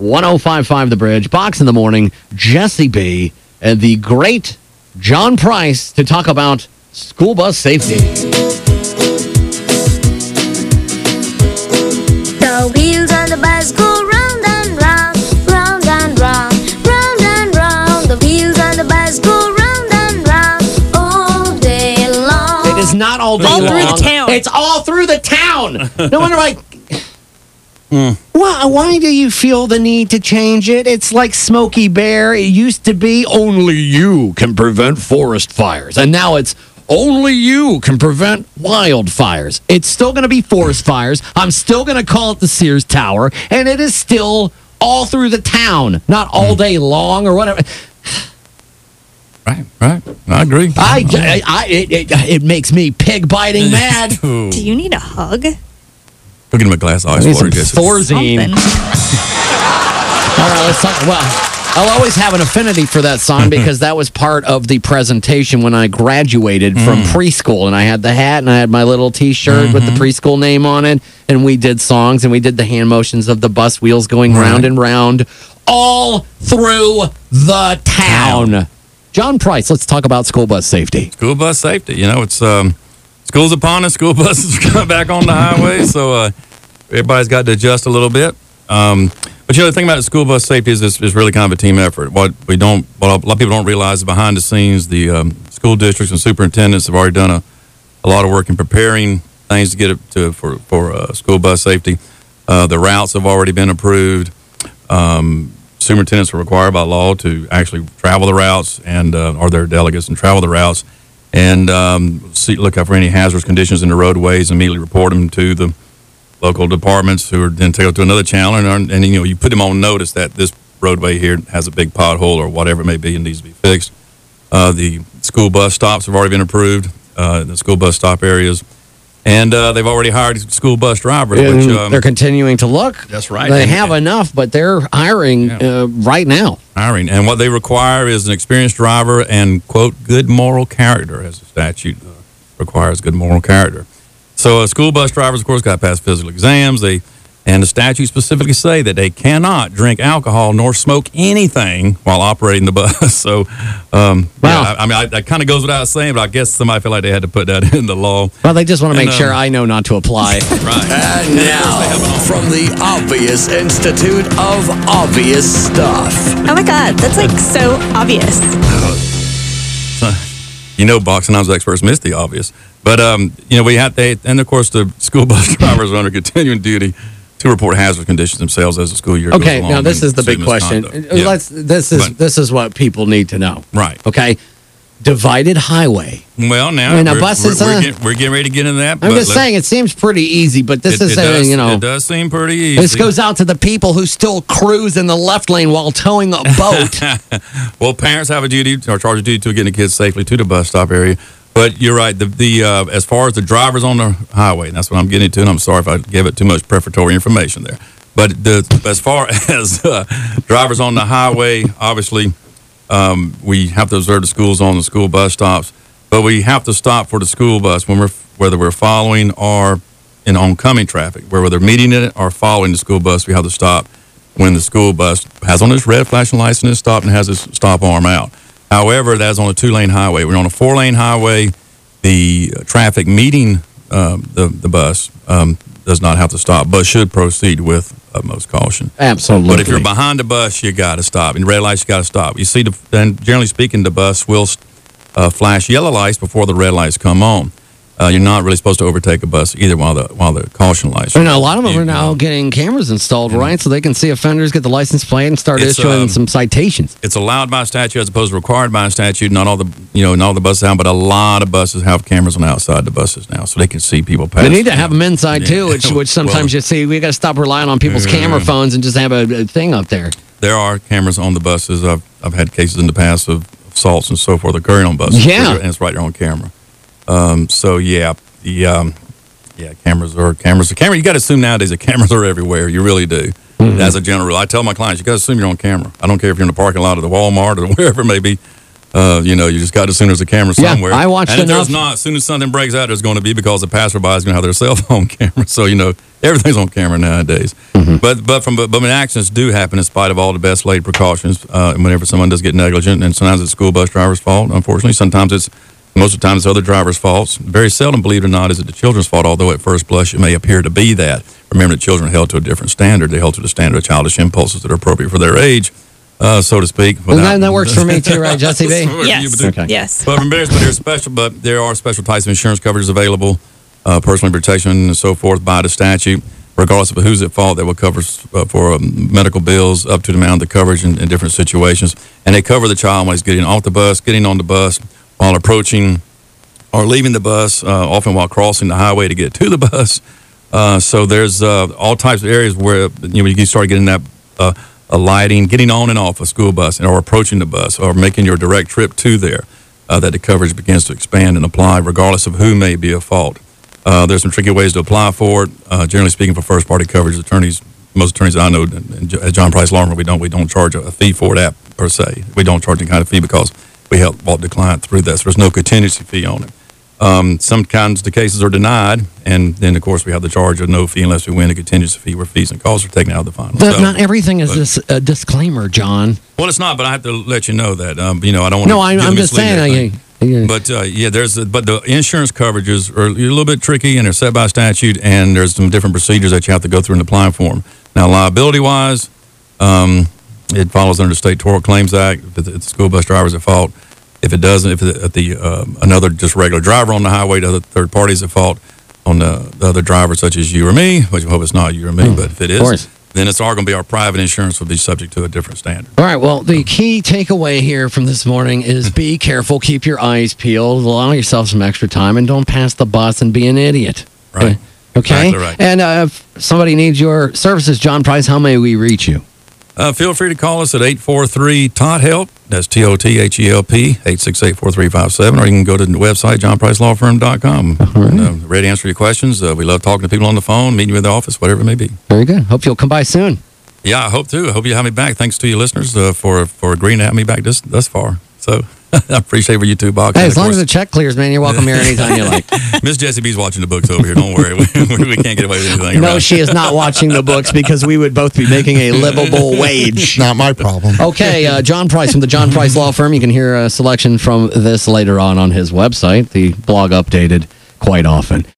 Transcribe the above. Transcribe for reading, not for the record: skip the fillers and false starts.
1055 The Bridge. Box in the Morning, Jesse B. and the great John Price to talk about school bus safety. The wheels on the bus go round and round, round and round, round and round. The wheels on the bus go round and round all day long. It is not all day long. All through the town. It's all through the town. No wonder, why do you feel the need to change it? It's like Smokey Bear. It used to be only you can prevent forest fires. And now it's only you can prevent wildfires. It's still going to be forest fires. I'm still going to call it the Sears Tower. And it is still all through the town, not all day long or whatever. Right. I agree. It makes me pig biting mad. Do you need a hug? Go get him a glass of ice water. Thorazine. Something. All right, let's talk. Well, I'll always have an affinity for that song because that was part of the presentation when I graduated from preschool. And I had the hat and I had my little T-shirt with the preschool name on it. And we did songs and we did the hand motions of the bus wheels going round and round all through the town. John Price, let's talk about school bus safety. School bus safety. You know, it's school's upon us. School buses are coming back on the highway. So everybody's got to adjust a little bit. But the thing about the school bus safety is really kind of a team effort. What a lot of people don't realize is behind the scenes, the school districts and superintendents have already done a lot of work in preparing things to get it for school bus safety. The routes have already been approved. Superintendents are required by law to actually travel the routes and or their delegates and travel the routes and look out for any hazardous conditions in the roadways and immediately report them to the local departments who are then take it to another channel and you put them on notice that this roadway here has a big pothole or whatever it may be and needs to be fixed. The school bus stops have already been approved, the school bus stop areas, and they've already hired school bus drivers. Which, they're continuing to look. That's right. They have enough, but they're hiring right now. Hiring, and what they require is an experienced driver and, quote, good moral character, as the statute requires good moral character. So school bus drivers, of course, got to pass physical exams. And the statutes specifically say that they cannot drink alcohol nor smoke anything while operating the bus. So, that kind of goes without saying, but I guess somebody felt like they had to put that in the law. Well, they just want to make sure I know not to apply. Right. And now, from the Obvious Institute of Obvious Stuff. Oh my God, that's like so obvious. Boxing ops experts miss the obvious. But, we have to, and of course, the school bus drivers are under continuing duty to report hazard conditions themselves as the school year goes along. Okay, now this is the big question. Yeah. This is what people need to know. Right. Okay. Divided highway. Well, now we're getting ready to get into that. I'm just saying it seems pretty easy, but it does seem pretty easy. This goes out to the people who still cruise in the left lane while towing a boat. Well, parents have a duty or charge of duty to getting the kids safely to the bus stop area. But you're right. The as far as the drivers on the highway, and that's what I'm getting to. And I'm sorry if I gave it too much prefatory information there. But as far as drivers on the highway, obviously, we have to observe the schools on the school bus stops. But we have to stop for the school bus whether we're following or in oncoming traffic, whether they're meeting it or following the school bus. We have to stop when the school bus has on its red flashing lights and is stopped and has its stop arm out. However, that's on a 2-lane highway. We're on a 4-lane highway. The traffic meeting the bus does not have to stop, but should proceed with utmost caution. Absolutely. But if you're behind the bus, you got to stop. In red lights, you got to stop. You see, generally speaking, the bus will flash yellow lights before the red lights come on. You're not really supposed to overtake a bus either while the caution lights. And a lot of them are now getting cameras installed, right? So they can see offenders, get the license plate, and start issuing some citations. It's allowed by statute as opposed to required by statute. Not all the buses have, but a lot of buses have cameras on outside the buses now, so they can see people pass. They need to have them inside too, which sometimes you see. We got to stop relying on people's camera phones and just have a thing up there. There are cameras on the buses. I've had cases in the past of assaults and so forth occurring on buses. Yeah, and it's right there on camera. Cameras are cameras. You got to assume nowadays that cameras are everywhere. You really do. As a general rule, I tell my clients, you got to assume you're on camera. I don't care if you're in the parking lot of the Walmart or wherever it may be. You just got to assume there's a camera Yeah, somewhere. I watched and if enough. there's not, as soon as something breaks out, there's going to be, because the passerby is going to have their cell phone camera. So, everything's on camera nowadays. Mm-hmm. But when accidents do happen, in spite of all the best laid precautions, whenever someone does get negligent, and sometimes it's school bus driver's fault, unfortunately, most of the time it's other drivers' faults. Very seldom, believe it or not, is it the children's fault, although at first blush it may appear to be that. Remember that children are held to a different standard. They're held to the standard of childish impulses that are appropriate for their age, so to speak. And that works for me too, right, Jesse B? Yes. Okay. Yes. But there are special types of insurance coverages available, personal protection and so forth by the statute, regardless of who's at fault. That will cover for medical bills up to the amount of the coverage in different situations. And they cover the child when he's getting off the bus, getting on the bus, while approaching or leaving the bus, often while crossing the highway to get to the bus. So there's all types of areas where you start getting that alighting, getting on and off a school bus, or approaching the bus, or making your direct trip to there, that the coverage begins to expand and apply regardless of who may be at fault. There's some tricky ways to apply for it. Generally speaking, for first-party coverage, most attorneys that I know at John Price Law Firm, we don't charge a fee for that per se. We don't charge any kind of fee because we help walk the client through that. So there's no contingency fee on it. Sometimes the cases are denied, and then, of course, we have the charge of no fee unless we win a contingency fee where fees and costs are taken out of the final. But not everything is a disclaimer, John. Well, it's not, but I have to let you know that. I don't want to. No, I'm just saying. But but the insurance coverages are a little bit tricky, and they're set by statute, and there's some different procedures that you have to go through in applying for them. Now, liability-wise, it follows under the State Tort Claims Act. If the school bus driver's at fault, if it doesn't, another just regular driver on the highway, the other third party's at fault on the other driver, such as you or me, which I hope it's not you or me, but if it is, then it's all going to be our private insurance will be subject to a different standard. All right. Well, the key takeaway here from this morning is be careful, keep your eyes peeled, allow yourself some extra time, and don't pass the bus and be an idiot. Right. Okay. Exactly right. And if somebody needs your services, John Price, how may we reach you? Feel free to call us at 843-TOT-HELP. That's TOTHELP, 868-4357. Or you can go to the website, johnpricelawfirm.com. And, ready to answer your questions. We love talking to people on the phone, meeting you in the office, whatever it may be. Very good. Hope you'll come by soon. Yeah, I hope to. I hope you have me back. Thanks to you listeners for agreeing to have me back thus far. So I appreciate for you too, Bob. Hey, as long as the check clears, man, you're welcome here anytime you like. Miss Jessie B's watching the books over here. Don't worry. We can't get away with anything. No, she is not watching the books because we would both be making a livable wage. Not my problem. Okay, John Price from the John Price Law Firm. You can hear a selection from this later on his website. The blog updated quite often.